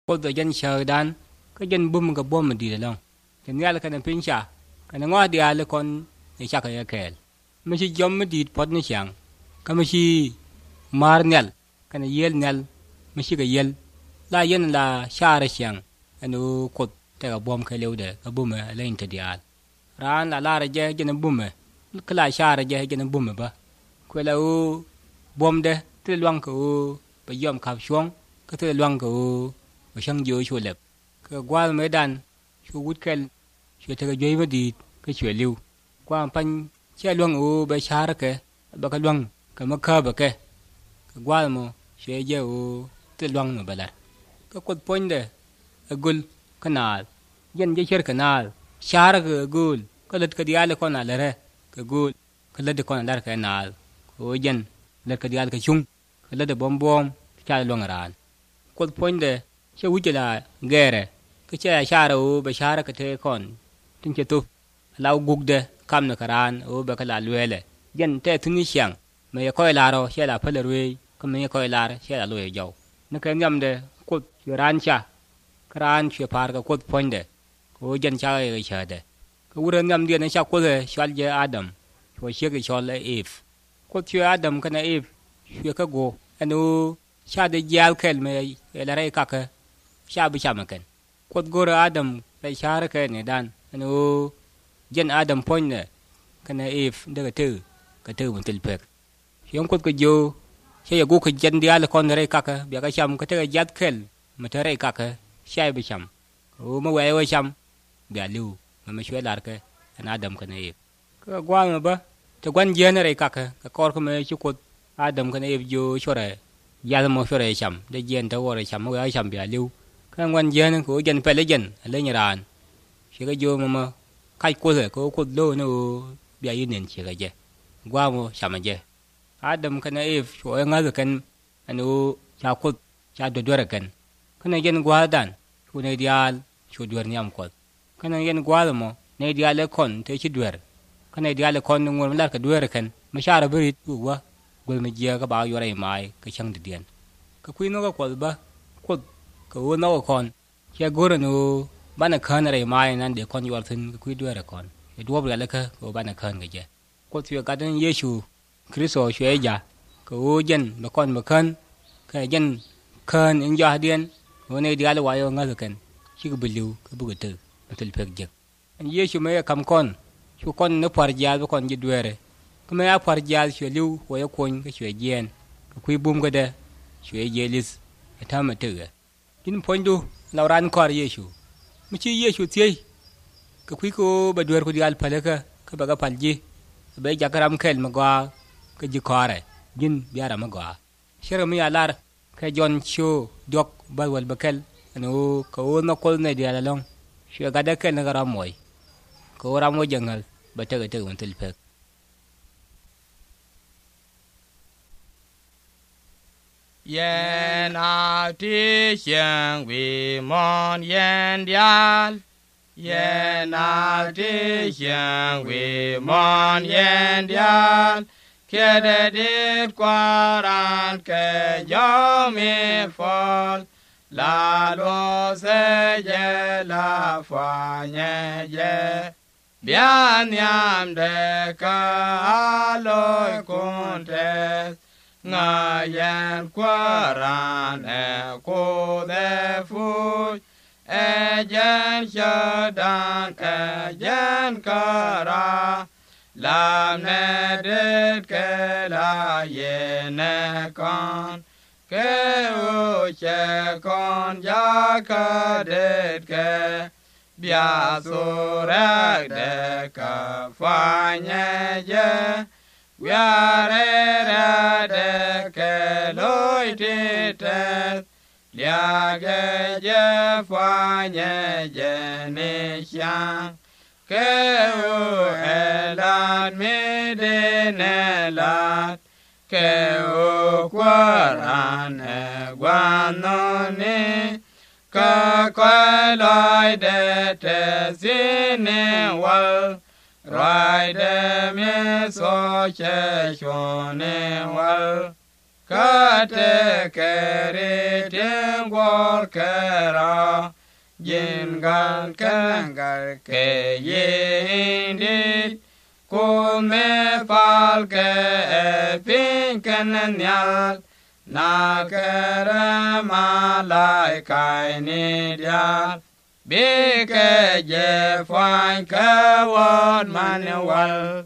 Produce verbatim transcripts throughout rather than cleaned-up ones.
Ko da jan shahdan ka jan bum ga bom di da long ken yal kan pincha kan ngo di al kon ni chaka ya kel mi ci jom di pot ni chang ka mi ci mar nyal kan yel nyal mi ci ga yel la yen la share chang anu ko ta ga bom ka lew de ka bum la inta di al ran la la je jan bum ka la share je jan bum ba ko la u bom de te luang ko ba yom ka chuông ka te luang ko ba chang jo chu lep ka gwal me dan chu wut kel chu te ga joi ba di ka chu liu kwa pan che luang u ba share ke ba ka luang ka ma ka ba ke ka gwal mo che je u te luang no ba la ka kot pon de agul kanal yen je cher kanal share ga gul ka let ka diale ko na le re ka gul ka let ko na dar ka nal ko yen le ka dial ka chung ka let bom bom cha luang ran kot pon de che wuce la gere ka ce ya share o ba share ka te kon tin ce to law gugde kam na karan o ba ka la luele yen te tuni siang me ya koy laro che la pele ruwe ko me ya koy lar che la loye jaw na ka nyam de ko ran cha karan che par ka ko ponde ko jen cha ga cha de ko wura nyam de na cha ko le shal je adam ko che ga shal if ko che adam kana if che ka go anu cha de jal kel me la re ka ka cha bi cha makan ko gora adam pe shar ka ne dan anu jen adam ponde kana if de ka tu ka tu mun til pek yong ko ko jo che ya go ko jen dial kon re ka ka bi ka cham ka te jat kel ma te re ka ka cha bi cham o ma we we cham bi alu ma me shwe lar ka ana adam kana if ka gwa ma ba te gwan jen re ka ka ka kor ko me chu ko adam kana if jo chore ya mo chore cham de jen ta wo re cham ma we cham bi alu ka gwan jen ko jen pe le jen le ni ran che ga jo ma ma kai ko le ko ko lo no bi ayin nen che ga je gwa mo cham je adam kana if cho nga kan anu cha ko cha do do kan kana yen gwa dan chu ne dial chu dur nyam ko kana yen gwa mo ne dial kon te chi dur kana dial kon ngol lar ka dur kan ma shara bari wa gol me je ka ba yo rai mai ka chang de dien ka kui no ka ko ba ko ka wo no kon che gor no bana kan rai mai nan de kon yo tin ka kui dur kon e do bra la ka ko bana kan ga je ko tu ka dan yesu kristo che ja ko jen ba kon ba kan ka jen kan in ja dien wo ne dial wa yo nga kan chi ka bulu ka bu ga te tel pek je an yesu me kam kon chu kon no par ja ba kon ji duere ko me a par ja che liu wo ya kon ka che jen ka kui bum ga de che jelis ta ma te ga kin pondu lauran kor yesu mu chi yesu tie ka kui ko ba duer ko dial pale ka ka ba ga palji ba ja karam kel ma gwa ka ji kore jin biara ma gwa shere mi alar ka jon chu dok ba wal bakel anu ko no kol ne dia la long she ga da kel na garam moy ko ram mo jangal ba te te won tel pek yen a ti xiang wi mon yen dial yen a ti xiang wi mon yen dial ke de dit kwaran ke yo mi fol la lo se ye la fa nye ye bian yam de ka aloy kunte nga yen kwaran e ko de fu e jen shadan e jen kara lam ne dit ke la ye ne kon ke u che kon ya ka dit ke bia su ra de ka fa nye ye ya re ra de ke loi ti te lia ge je fa nye je ni xiang ke u elan mi de ne lat ke u kwaran e gwan no ni ka kwa loi de te zine wal rai de mi so che shone wal kate kere tengwal kera jingal kangal ke yindi kume fal ke pinken nyal na kere malai kai ni dia bi ke je fwan ke won manual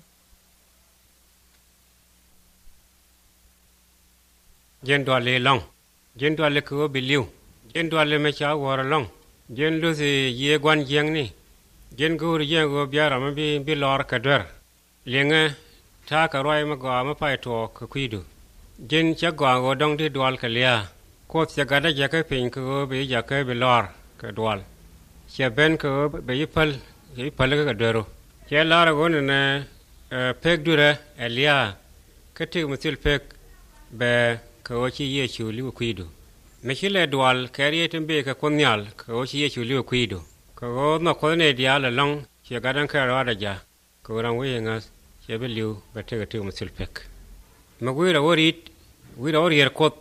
jen do le long jen do le ko biliu jen do le me cha wor long jen lu si ye gwan jeng ni jen go ri jen go biara ma bi bi lor ka der lenga ta ka roi ma go ma pai to ka kuidu jen cha go go dong di dwal ka lia ko se ga da ja ka pin ko bi ja ka bi lor ka dwal che ben ko bi pal yi pal ka dero che lar go ne pek dure elia ka ti musil pek be ko chi ye chu li kuidu me chile dwal kariye tembe ka konyal ko chi ye chu li kuidu ko no ko ne dia la long che ga dan ka ra da ja ko ran we nga che be liu ba te ga te musil pek ma gwi ra worit wi ra wori kot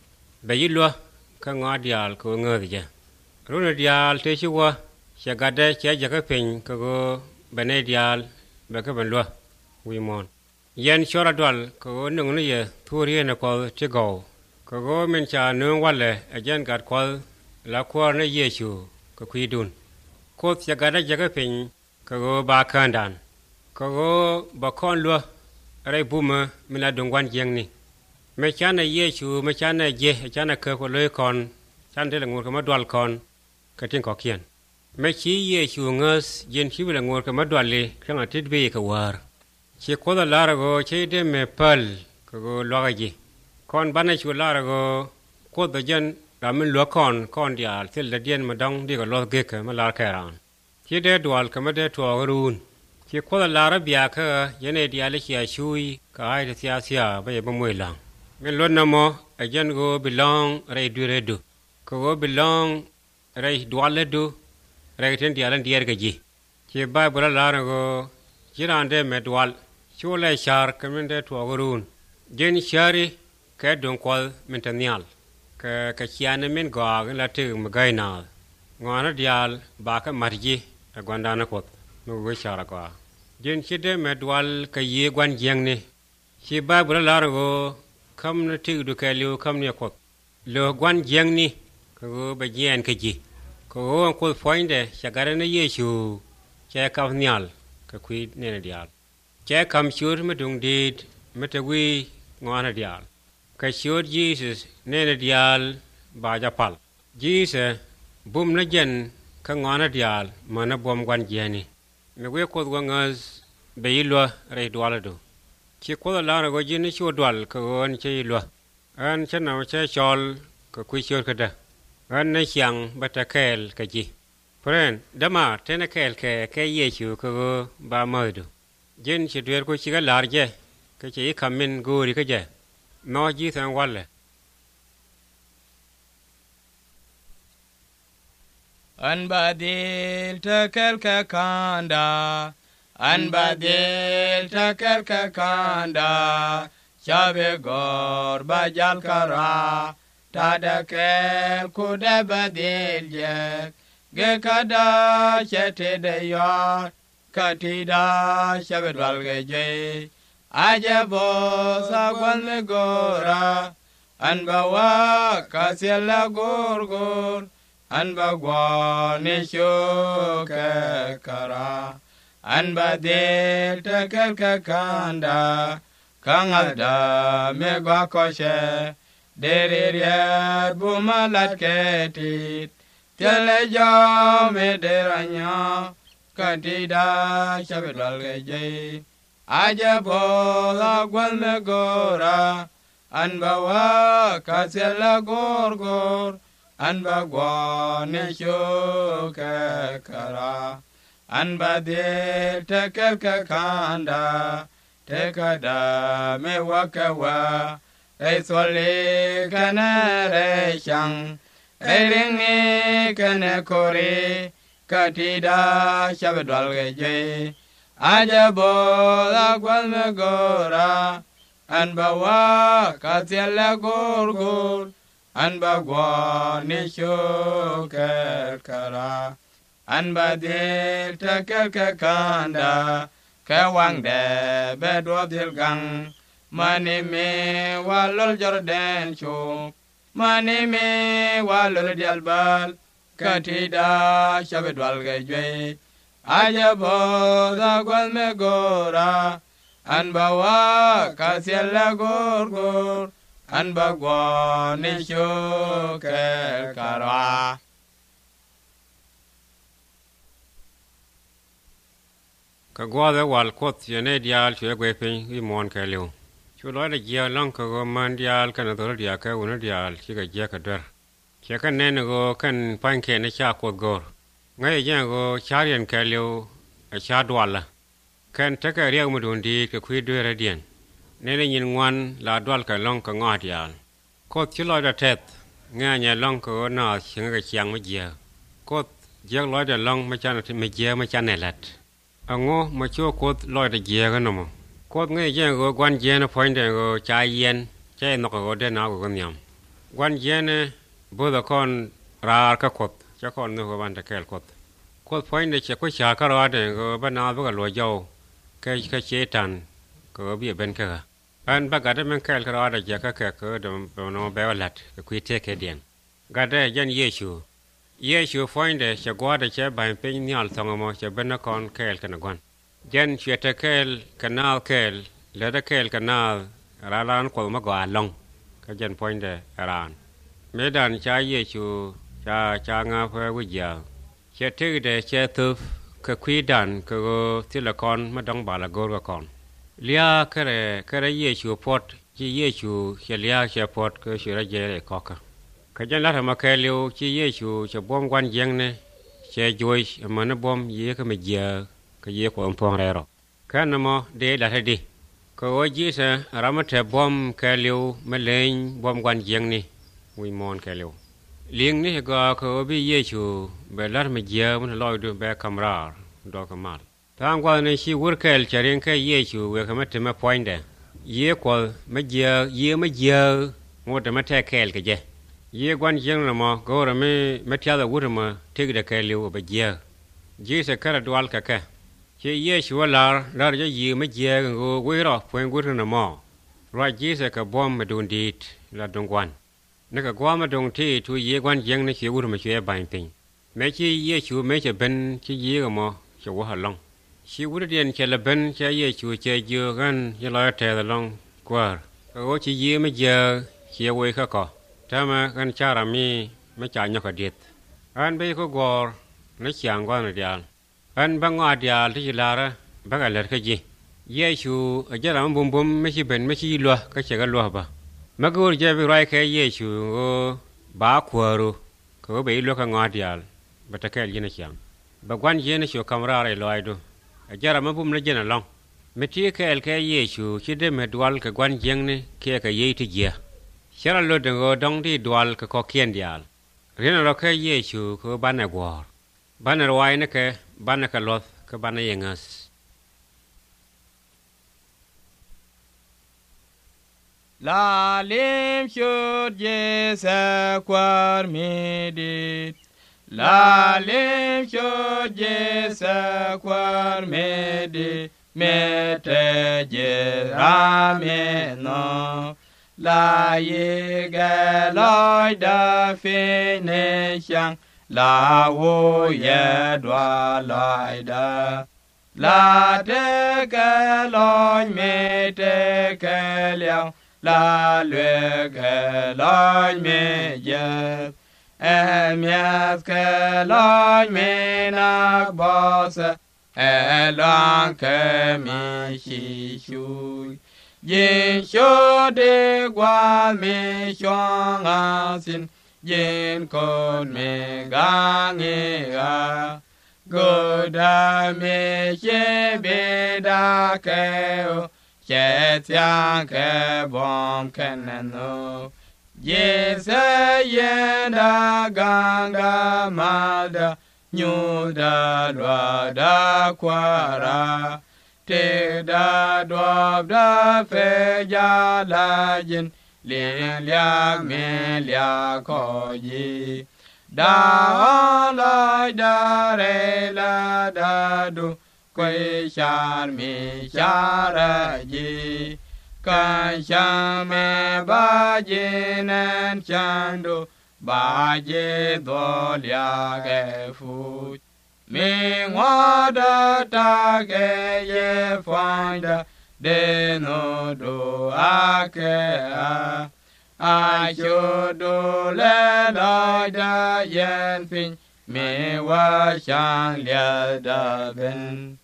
be yilwa ka nga dial ko nga ja ro ne dial te chi wa che ga de che ja ka pen ko be ne dial be ka ban lo wi mon yen chora dwal ko nung ne ye thuri ne ko che go ko go men cha nung wale ajen gat ko la ko ne yesu ko kuidun ko che ga da ja ka pen ko ba kan dan ko ba kon lo re buma mina dongwan jeng ni me cha na yesu me cha na je cha na ko ko le kon chan de ngur ko ma dwal kon ka tin ko kien me chi yesu ngas yen chi la ngur ko ma dwal le kan atit be ka war che ko da lar go che de me pal ko lo ga ji kon bana chu lar go ko da jen da min lo kon kon dia til da dien ma dong di ko lo ge ka ma lar ka ran che de dwal ka ma de to run che ko da lar bia ka yene dia le chia shui ka ai de sia sia ba ye ba mwe lang men lo na mo a jen go belong re du re du ko go belong re dwal le du re ten dia lan dier ga ji che ba bu la lar go jirande me dwal chule shar kamende to agurun gen shari ka don kwal mentanial ka ka chiane men gog la tu magaina ngona dial ba ka marji agwandana kot no go shara kwa gen chide me dwal ka ye gwan jeng ne chi ba bura largo kam na tu du ka liu kam ne kot lo gwan jeng ni ko ba jen ka ji ko ko foinde shagare ne yesu che ka nyal ka kui ne dial che kam shur me dung dit me te wi ngona dial ka shur jesus ne dial ba ja pal jesus bum na jen ka ngona dial mana bom gwan jeni me we ko ngas be yilo re dwal do chi ko la go jeni chu dwal ka on che yilo an chen na che chol ka kui shur ka da an ne hyang ba ta kel ka ji pren dama tena kel ke ke yesu ko ba modu jen chi dwer ko chi ga larje ke chi kamin gori ke je no ji san wale an badil takel ka kanda an badil takel ka kanda shabe gor bajal kara tadakel kude badil je ge kada chete de yor katida shabet walge je aje bo sagwan le gora an bawa kasela gorgor an bagwa ne shoke kara an badel takel ka kanda kangalda me gwa koshe deriria bumalat ketit tele jo me deranya katida shabet walge je aja bo la gwal me gora an bawa kasela gorgor an bagwa ne shoke kara an badel takel ka kanda tekada me wakawa ei sole kana re shang ei ringi kana kore katida shabet walge je aja bo la gwal me gora an ba wa ka tiela gor gor an ba gwa ni sho ker kara an ba dil ta ker ka kanda ka wang de be do dil gang mani me wa lol jordan sho mani me wa lol dial bal katida shabed wal ge jwe aja bo da gwal me gora an ba wa ka tiela gor gor an ba gwa ni sho ker kara ka gwa da wal kot ye ne dial chwe gwe pin i mon ka lew chu lo da ye long ka go man dial ka na do dia ka un dial chi ga je ka der che ka ne go kan pan ke ne cha ko gor ngai ye go cha rien ka lew a cha dwal la kan ta ka riya mu dun di ka khui de ra dien ne ne yin ngwan la dwal ka long ka nga dial kot chi lo da tet nga nya long ka na ching ga chiang ma je kot je lo da long ma cha na me je ma cha ne lat ango ma cho kot loi da je ga no mo kot nge je go gwan je na point de go cha yen che no go de na go nyam gwan je ne bo da kon ra ka kot cha kon no go ban da kel kot kot point de che ko cha ka ra de go ba na ba ga lo yo ke ka che tan go bi ben ka an ba ga de men kel ka ra da je ka ka ko de no be wa lat ku te ke dien ga de yen yesu Yesu foinde che guarda che ba impegni ni al tongo che benna con kel kana gwan gen chete kel kanal kel le da kel kanal ralan ko ma gwa long ka gen foinde ran medan cha Yesu cha cha nga phe wi ya che te de che tu ka kwi dan ko tilakon ma dong ba la gor ga kon lia kare kare Yesu pot chi Yesu che lia che pot ko shira je le koka ka jan la ma ka liu chi Yesu che bom gwan jeng ne che joy ma na bom ye ka me je ka ye ko pong re ro ka na mo de la di ko o ji sa ra ma the bom ka liu ma lein bom gwan jeng ni wi mon ka liu ling ni ga ko bi Yesu be la me je mun lo du be kamra do ka mal tang gwa ne shi wur kel charin ka Yesu we ka ma te ma point de ye ko ma je ye ma je mo de ma the kel ka je ye gwan jeng na mo go ra me me tia da wur ma te da ka liu ba je ji se kara dwal ka ka che ye shu la la je ye me je go we ro pwen gur na mo ra ji se ka bom ma dun dit la dong gwan na ka gwa ma dong ti tu ye gwan jeng na che wur ma che ba tin me chi ye shu me che ben chi ye ga mo che wa ha long shi wur dien che la ben che ye shu che je gan ye la te da long kwa ko chi ye me je che we ka ko Tama kan cara mi macanya ka dit. An be ko gor na chiang gwan dial. An bangwa dial ti lara baga ler ka ji. Yesu ajara bum bum me chi ben me chi lo ka che ga lo ba. Magur je bi rai ka Yesu go ba kwaro ko be lo ka ngwa dial. Ba ta ka ji na chiang. Ba gwan je na sho kamra re lo aido. Ajara ma bum na je na long. Me ti ka el ka Yesu chi de me dwal ka gwan jeng ne ke ka ye ti je. Chara lo dengo dong di dual ka ko kien dial. Rina ro ka Yesu ko bana gwar. Bana rwai na ke bana ka loth ka bana yengas. La lim shud je sa kwar medit. La lim shud je sa kwar medit. Mete je rameno. La ye ga loi da fe ne xiang la wo ye dwa lai da la de ga loi me de ga liao la lue ga loi me ye e mias ga loi me na bo se e lang ke mi shi shu Yin sho de gwa me shong a sin yin kon me ga nge ga go da me she be da ke o she tia ke bom ken no ye se yen da gang da ma da nyu da lwa da kwa ra Tê đa đoạp đa phê gia la dinh liên liạc mê liạc khó gì đa lai đa rê la đa đu quay char mi char gì ca cha me ba ji nan chan du ba ji do liạc e phu mi ngwa da ta ke ye phang da de no do a ke a a shu do le la da yen fin mi wa shang lia da ben.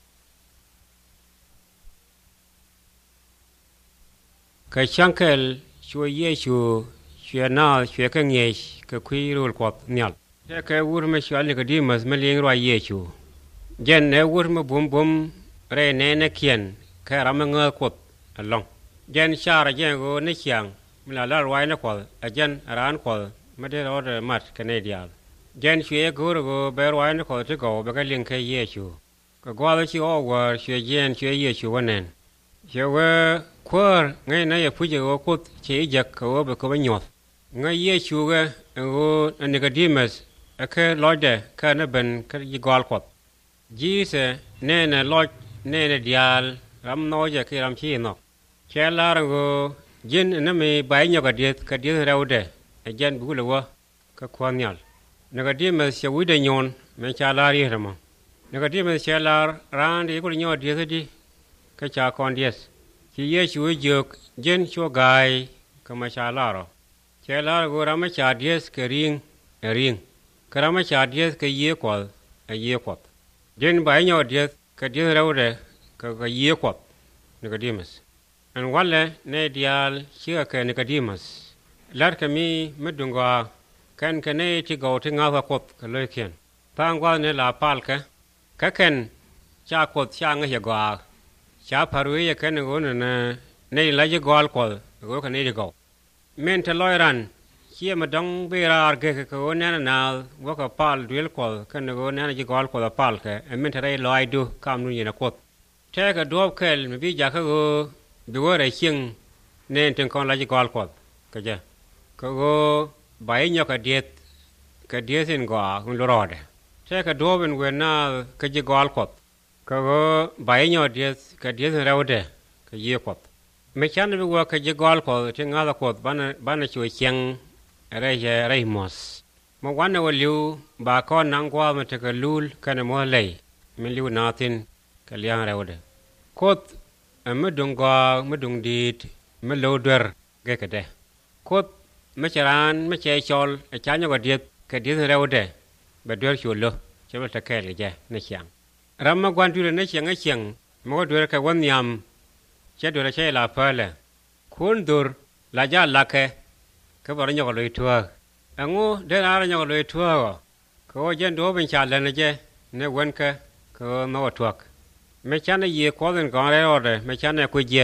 Cái sáng kêu chúa Giêsu chúa nào chúa cái nghề cái quy luật quật nhặt thế cái ur mà chúa lấy cái đi mà mà liên rồi Giêsu dân này ur mà bùm bùm rồi nè nè kiên cái làm ngơ quật long dân xa ra dân go nè chiang mà là rồi nè quật dân ran quật mà để rồi mặt cái này đi dân chúa go go bé rồi nè quật thì go bé cái liên cái Giêsu cái qua đó chúa qua chúa dân chúa Giêsuวันนั้นchúa quơ ngay nay phụ giờ có chế giặc có bị có bị nhọt ngay Giêsu cái anh Nicodemus cái lối đấy cái nó bên cái gì gọi quật Jesus nè nè lối nè nè dial ram nói giờ cái ram chi nó cái là rồi dân nó mới bảy nhau cái điết cái điết rau đấy dân bù lúa cái quan nhau Nicodemus sẽ uy đại nhon mình trả lại rồi mà Nicodemus sẽ là ran đi có nhau điết đi cái cha con điết khi Giêsu dược dân cho gai cái mà cha la rồi cha la rồi ra mà cha điết cái riêng riêng cái ra mà cha điết cái dễ quật cái dễ quật dân bảy nhau điết cái điết rau đấy cái cái dễ quật Nicodemus anh quan lên này dial chưa cái Nicodemus lát cái mi mất đúng qua cái cái này chỉ gọi thì ngao quật cái lời khen tang quan này là pal cái cái khen cha quật cha ngay giờ qua cha parui cái này gọi là này là cái gọi quật gọi cái này đi gọi men thay loi ran chia mà đóng bê ra cái cái cái này nào gọi cái pal duel quật cái này gọi là cái gọi quật pal cái men thay loi du cam nu như là quật thế cái đốp cái mình bây giờ cái bị gọi là chiêng nên trên con là cái gọi quật cái gì cái gọi bảy nhau cái điết cái điết xin gọi con lừa đấy thế cái đốp bên ngoài na cái gì gọi quật cái gọi bảy nhau điết cái điết xin rau đấy cái gì quật mấy chán bị gọi cái gì gọi quật thì ngã là quật ban ban chui chiêng rồi rồi mos mà quan nào liu bà con nang qua mà cái lul cái này mua lấy mình liu natin cái liang rau đấy quật mà đúng qua mà đúng đi mà lâu đuổi cái cái đấy quật mà charan mà chơi chol chán nhau cái điết cái điết rau đấy bà đuổi chuột lo cho nó cái cái gì nó chiang ram mà quan đuổi nó chiang nó chiang mà đuổi cái quan niệm chế đuổi chế là phải là khuôn đuổi là giá là cái cái bảo nhau lôi thua anh ngô để ra nhau lôi thua cái dân đó bên cha lên chứ nếu quên cái cái nó thuộc mấy cha này gì có đến còn đấy rồi mấy cha này quỳ gì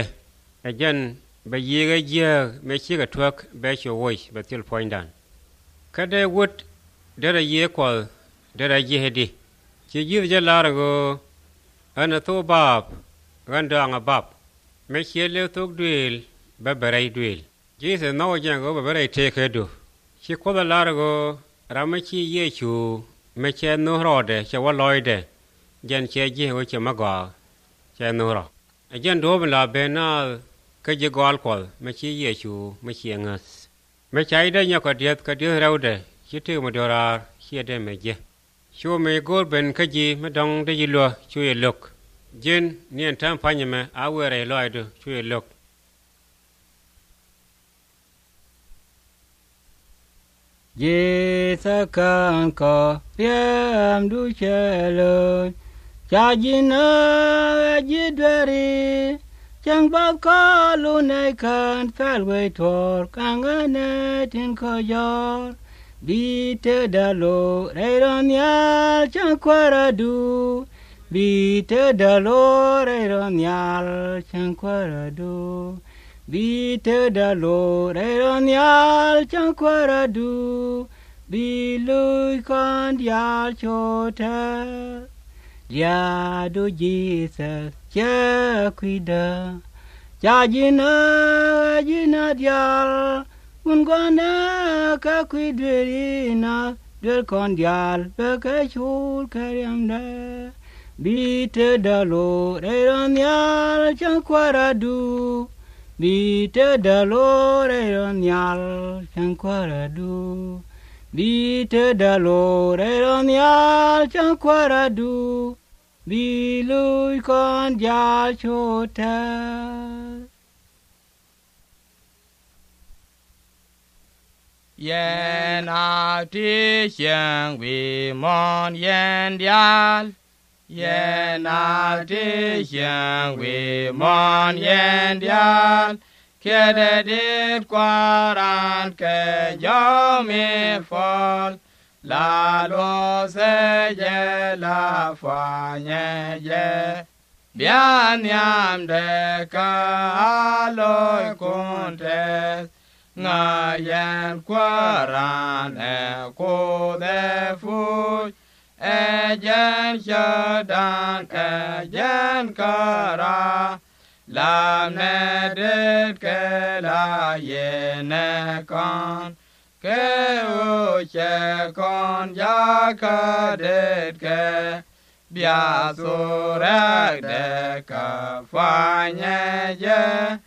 dân bây giờ cái gì mấy chiếc cái thuộc bây giờ vui bây giờ point down cái đấy wood để là gì có để là gì hết đi chỉ như thế là rồi anh thua bắp anh đang bắp mấy chiếc liều thuốc đuổi bắp bể đuổi chỉ là nói rằng có bắp bể thế cái đó chỉ có là rồi làm mấy chiếc gì chú mấy chiếc nó rồi đấy chỉ có lôi đấy dân chế gì họ chỉ mặc gạo chế nó rồi dân đó bên là bên nào cái gì gạo quật mấy chiếc gì chú mấy chiếc ngас mấy trái đấy nhau cái điết cái điết rau đấy chỉ thứ mà đồ ra chỉ để mấy gì chú mấy gói bên cái gì mà đong để gì lo chú ý lục dân niên tham phá nhầm áo ở đây lo được chú ý lục Giêsu kan ko piam du chelo cha jina jidwari chang ba ko lu nei kan fel we tor kang ne tin ko yor bi te da lo re ron ya chang kwara du bi te da lo re ron ya chang kwara du bi te da lo re ron ya chang kwara du bi lui con ya cho ta ya do Jesus cha kwida cha jina jina dial un gwana ka kwidrina del kon dial be ka chul karyamda bite dalo reron yal chan kwaradu bite dalo reron yal chan kwaradu bite dalo reron yal chan kwaradu bilu kon jal chota. Yen a ti xiang vi mon yen dial. Yen a ti xiang vi mon yen dial. Ke de dit kwaran ke yo mi fol. La lo se ye la fa nye ye. Bian yam de ka aloy kuntes. Nga yen kwaran e ko de fu e jen shadan e jen kara la ne dit ke la ye ne kon ke u che kon ya ka dit ke bia su ra de ka fa nye ye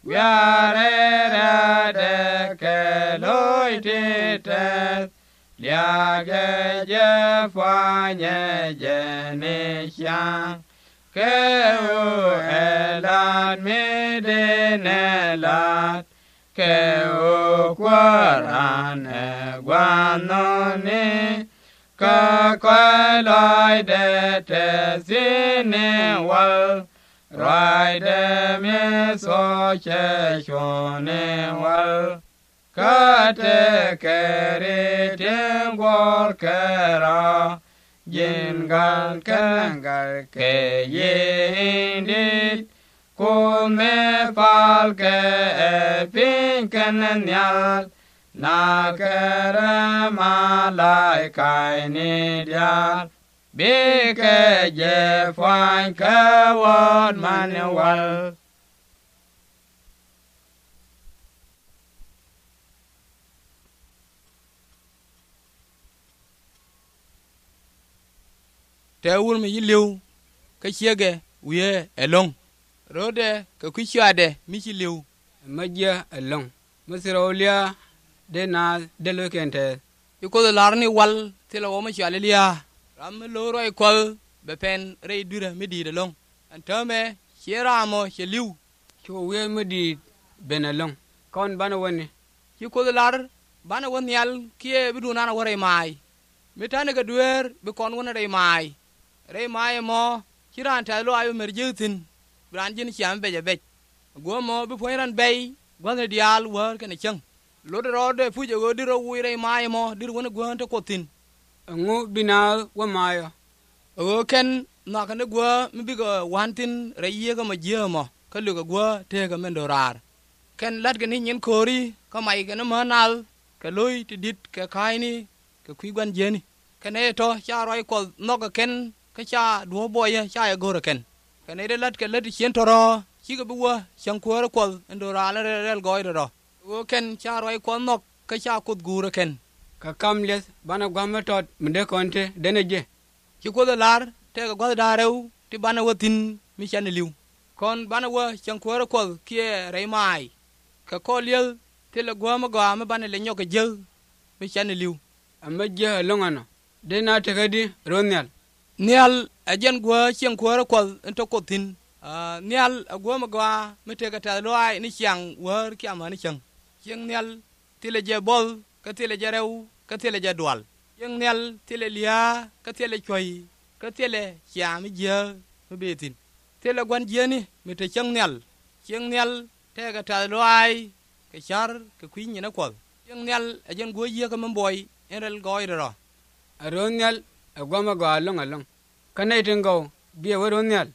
Viare de que loy tites, liage je fagne je nishan, que u elan mi dinelat, que u quaran e guanoni, que queloy de te sine wal, Rai de mi so che shone wal ka te keri tim gor kera jin gal ken gal ke yin dit ku me fal ke e pin ken nyal na kera malai kai ni dial Bike je fine ke word manual. Te wul mi liu ke chiege wiye elong. Rode ke kuchade mi liu. Magia along. Masiraulia de na de lokente. Iko de larni wal tila wo ma chalelia. Ram loro e kwal be pen re dura mi di de long. Antame chera mo cheliu. Cho we mi di benalong. Kon bana woni. Iko de lar bana won yal kie bidu nana wore mai. Mitane ga duer be kon wona re mai. Re mai mo chiran ta lo ayo merjutin. Branjin chiam be je be. Go mo be poiran bay gwan dial wor ken chang. Lo de rode fuje go diro wi re mai mo dir wona gwan to kotin. Ngo bina wa maya. O ken na kan gwa mi biga wantin re ye ga ma jema ka lu ga gwa te ga men dorar. Ken lat ga ni nyen kori ka mai ga na manal ka loy ti dit ka kai ni ka kwi gwan jeni. Ken e to cha roi ko no ga ken ka cha duo boy ya cha ya go ken. Ken e lat ka lat chen toro chi ga buwa chang ko ko ndora la rel goy do. O ken cha roi ko no ka cha kut gura ken. Ka kamles bana gwamma tot mende konte deneje. Ki ko lar te ga gwada darew ti bana watin mi chan liu. Kon bana wa chan ko ko kie re mai. Ka ko liel te la gwama gwama bana le nyoka je mi chan liu. Amma je longano. De na te gadi ronyal. Nial ajen gwa chan ko ko ento ko tin. Ah nial agwama gwa mi te ga ta loai ni chang wor ki amani chang. Chang nial te le je bol ka tele jarew ka tele jadwal yang nel tele lia ka tele choy ka tele cham je betin tele gwan jeni mi te chang nel chang nel te ga ta loai ka char ka kwin ni na ko chang nel ajen go ye ka mamboy enel goy ro aronyal agwama go along along kanai tingo bi waronyal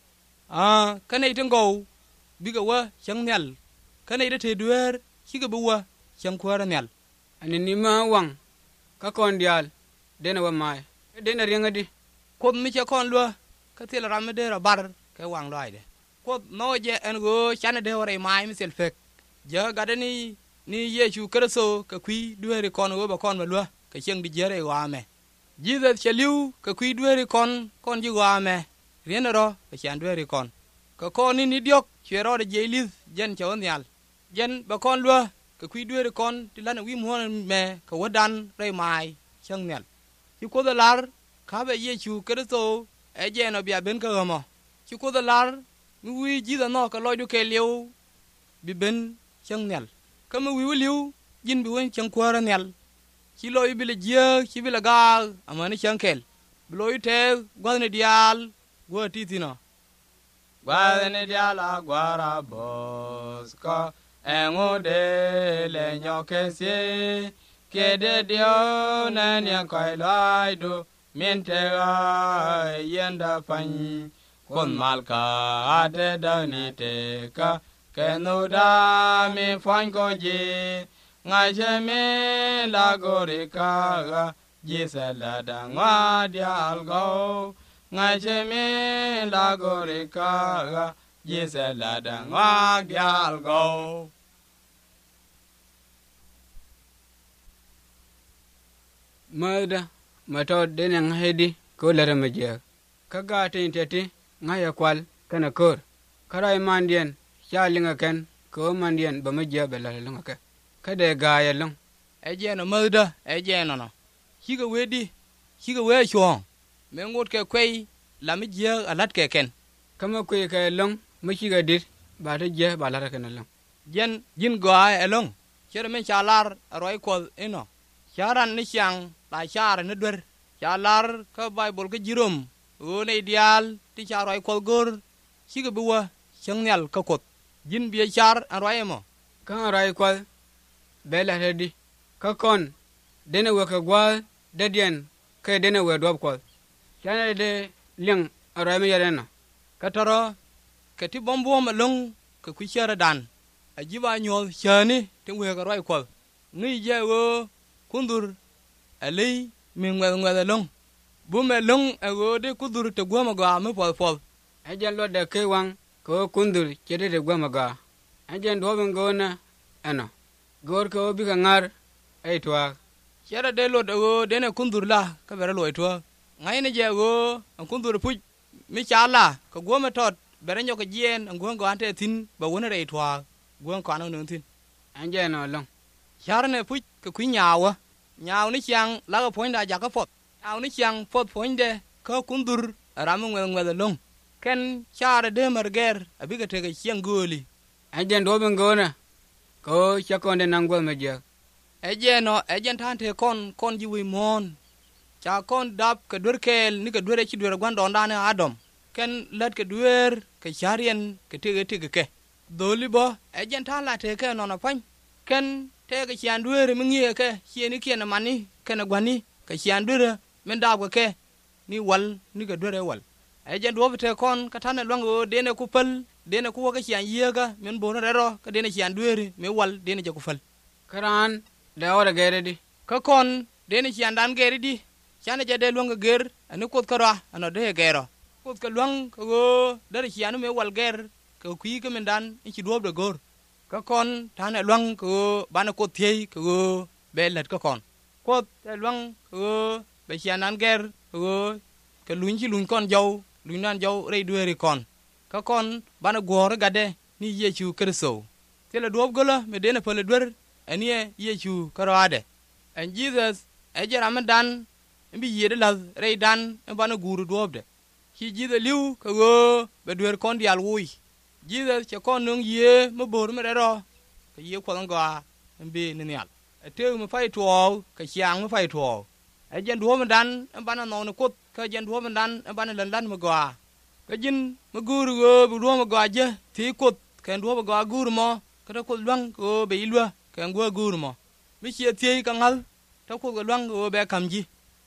ah kanai tingo biga wa chang nel kanai de te duer chiga buwa chang kwara nel ani nima wang ka kondial dena wa mai dena rianga di ko mi che kon lo ka til ram de ra bar ka wang loy de ko no je en go chana de ore mai mi sel fek je gadani ni Yesu Kristo ka kwi duere kon go ba kon ba lwa ka cheng di jere wa me Jesus chaliu ka kwi duere kon kon ji wa me rien ro ka chan duere kon ka kon ni diok chero de jelis jen chon nyal jen ba kon lwa ka kwi duere kon ti lan wi mo me ka wadan re mai chang nyal ki ko da lar ka be Yesu Kristo e je no bia ben ka mo ki ko da lar mi wi ji da no ka loy du ke liu bi ben chang nyal ka mi wi liu jin bi wen chang kwara nyal ki loy bi le je ki bi la ga amani chang kel bi loy te gwadne dial gwa titino gwadne dial a gwara boska engode le nyokese kede dio na nya kai lai do mente ga yenda fan kon malka ade da ni te ka kenu da mi fan ko ji ngai je me la go re ka ga ji sa la da ngwa dial go ngai je me la go re ka ga ji sa la da ngwa dial go Mada mato denang hedi ko lara majia kaga tin tete ngaya kwal kana kor karai mandian shalinga ken ko mandian ba majia belalunga ka kada gaya long eje no mada eje no no higa wedi higa we chong me ngot ke kwei la majia alat ke ken kama kwei ka long machiga dir ba ta je ba lara kana long jen jin ga elong chere men chalar roi ko ino charan ni chang la char ne dwer chalar ka bible ka jirom o ne ideal ti charoi kol gor siga buwa changnal ka kot jin bi char aroi mo ka rai kwal bela hedi ka kon dena we ka gwal dadien ka dena we dob kwal chana de ling aroi me yarena ka taro ka ti bombo ma long ka ku chara dan ajiba nyol chani ti we ka roi kwal ni je wo kundur alei mi ngwel ngwel long bu me long ago de kudur te goma ga me pol pol ajan lo de ke wang ko kundur chede de goma ga ajan do ben gona ana gor ko bi ka ngar ai twa chere de lo de go de ne kundur la ka bere lo to ngai ne je go kundur pu mi chala ko goma tot bere nyo ka jien ngo ngo ante tin ba wona re twa gon ko anu nun tin anje no long char ne pu ka ku nyawa nyaw ni chang la ko poinda ja ka pot aw ni chang pot poinde ko kundur ramu ngel ngel long ken char de marger abiga te ga chang goli ajan do ben gona ko chakonde nangol meje eje no ejen tante kon kon jiwi mon cha kon dap ka dur kel ni ka dure chi dure gwan don dane adom ken lat ka dur ka charien ka te te ke doli bo ejen tan la te ke no na pan ken te ga chian dure mi ngie ke chieni kien mani ken gwani ka chian dure men dab ko ke ni wal ni ka dure wal ejen do te kon ka tan longo dene ku pel dene ku ka chian yega men bo no rero ka dene chian dure me wal dene je ku fel karan da ora gere di ka kon dene chian dan gere di chane je de longo ger ani kot kara ano de gero kot ka long ko dare chian me wal ger ka kui ka men dan chi do de gor ka kon tan long ko bana ko thiei ko belet ka kon kot long ko be chian nan ger ko ka luin chi luin kon jaw luin nan jaw re duere kon ka kon bana gor gade ni Yesu Kristo tele do gola me dene pele dwer anie Yesu karade and Jesus ejera dan mbi yede la re dan bana guru dobde ki Jesus liu ka go be dwer kon dial wui Jesus che kon nung ye mo bor me ro ka ye ko nga mbi ni nyal te mo fai to ka chiang mo fai to ejen do me dan bana no no kot ka jen do me dan bana lan lan mo ga ka jin mo guru go bu do mo ga je ti kot ka do mo ga guru mo ka ko lwang ko be ilwa ka ngo guru mo mi chi ti ka ngal ta ko ga lwang go be kamji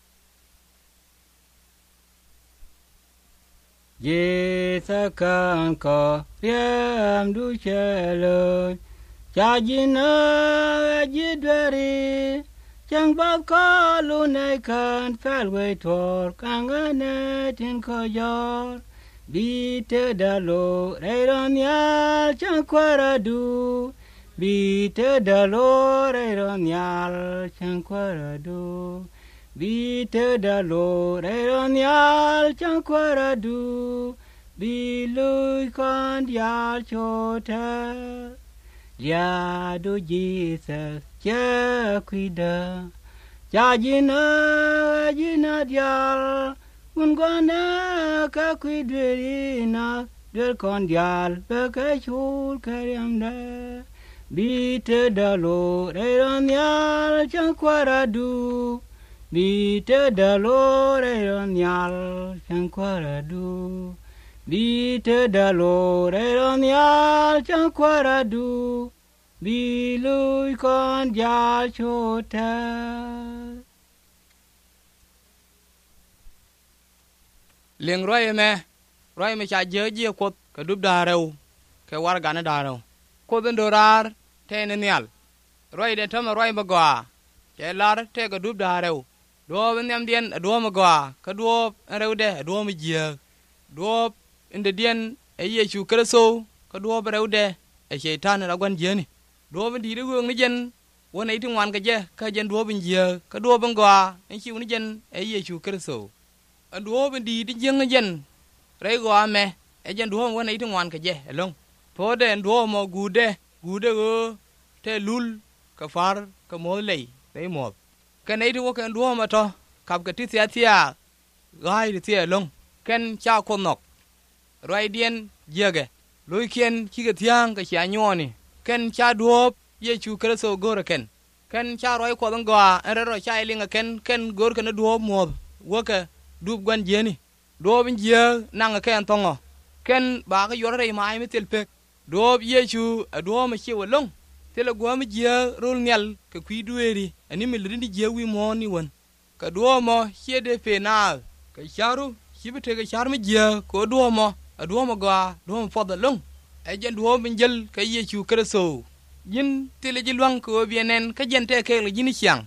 Jesa kan ko riam du chelo cha jina jidwari chẳng bao có luôn này cần phải quay thor càng ở nơi trên khó gió bi tơ đà lô đây đó nhà chẳng qua ra du bi tơ đà lô đây đó nhà chẳng qua ra du bi tơ đà lô đây đó nhà chẳng qua ra du bi lui con dia cho ta ya do Jesus cha cuida cha jina jina dia un gona ka cuidina del con dia pe ka chul kariamda bi te dalo re ronyal chan kwaradu bi te dalo re ronyal chan kwaradu bi te dalo re ronyal chan kwaradu bi lui con dia chota liêng roi me roi me cha je je ko ka dub da rew ke war gana da rew ko ben dorar te ne nyal roi de tama roi ma gwa ke lar te ka dub da rew do ben yam dien do ma gwa ka do rew de do ma je do inde dien e yesu kristo ka do rew de e shaitan ra gwan je ni do ben di de gong ni jen wona itin wan ka je ka jen do ben je ka do ben gwa en chi ni jen e yesu kristo duo ben di di jeng jen rei go ame e jen duo wona itin wan ka je elong po de duo mo gude gude go te lul ka far ka mo lei rei mo ka nei duo ka duo ma to kap ka ti sia sia gai di sia long ken cha ko nok roi dien jege loi kien ki ga tiang ka cha nyoni ken cha duo ye chu kreso go ra ken ken cha roi ko dang go en ro cha ilinga ken ken gor ka na duo mo wo ka dub gwan jeni dob je nang ken tongo ken ba ga yore mai mi tel pek dob yechu do ma chi wolong tel go mi je rul nyal ka kwi dueri ani mi lindi je wi mo ni won ka do mo hede fe na ka charu hibete ga char mi je ko do mo do mo ga do mo foda long e jen do mi jel ka yechu kreso yin tel ji lwang ko bienen ka jente ke le jini chiang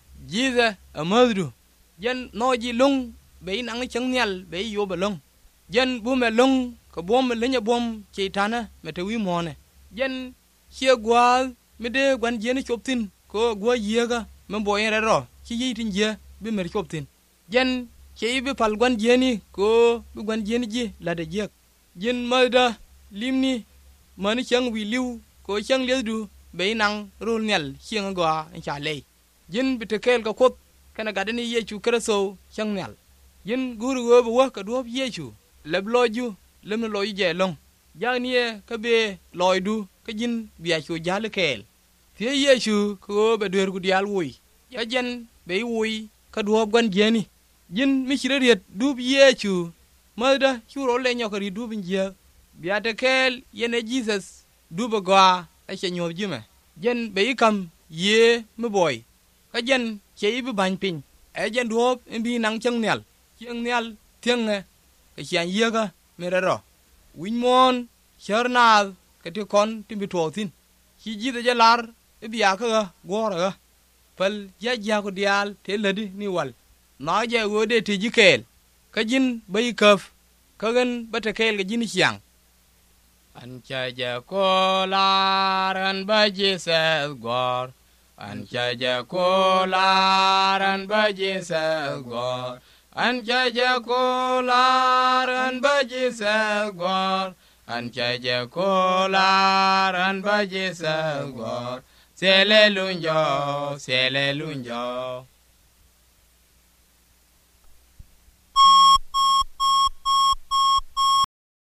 jiza amadru jen no ji lung be nang chang nyal be yo balong jen bu me long ko bom le nya bom cheitana me te wi mone jen che gwa me de gwan jen choptin ko gwa yega me boyen re ro chi yitin je be mer choptin jen che be pal gwan jeni ko bu gwan jeni ji la de je jen malda limni mani chang wi liu ko chang le du be nang rul nyal chiang gwa cha le jen be te kel ko kot kana gadani ye chu kreso chang nyal yin guru go bo ka do yechu leb loju lem loy je long janie ka be loy du ka jin biya chu jale kel tie yechu ko be der gu dial wuy ya jen be wuy ka do gwan jeni jin mi chireriet du yechu malda churo le nyokari du binje biya te kel yene jesus du bo gwa a che nyob jime jen be kam ye mi boy ka jen che bi ban pin e jen do bi nang chang nel chiang nyal tiang nge ka chiang yega merero win mon charnal ka ti kon timbi totin chi ji de jalar e biya ka gora pal ja ja ko dial te ledi ni wal na je wo de ti jikel ka jin bay kaf ka gan bata kel ga jin chiang an cha ja ko laran ba je sa gor an cha ja ko laran ba je sa gor an jaja kolar an baji sagor an jaja kolar an baji sagor sele lunjo sele lunjo